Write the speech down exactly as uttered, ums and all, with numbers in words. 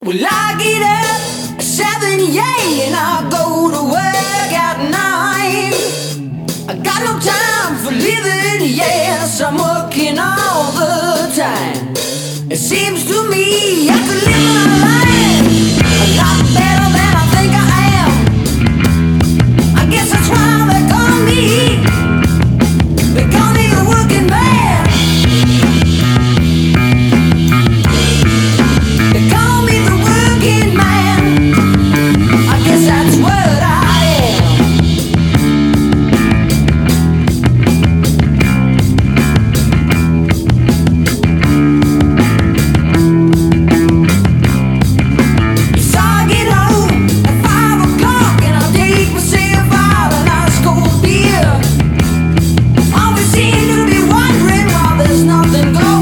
Well, I get up at seven, yeah, and I go to work at nine. I got no time for living, yes, I'm working all the time. It seems to me I could live my life a lot better than I think I am. I guess that's why they call me, they call me the working man. They call me the working man. I guess that's what I am. So I get home at five o'clock and I take myself out a nice cold beer. Always seem to be wondering why there's nothing going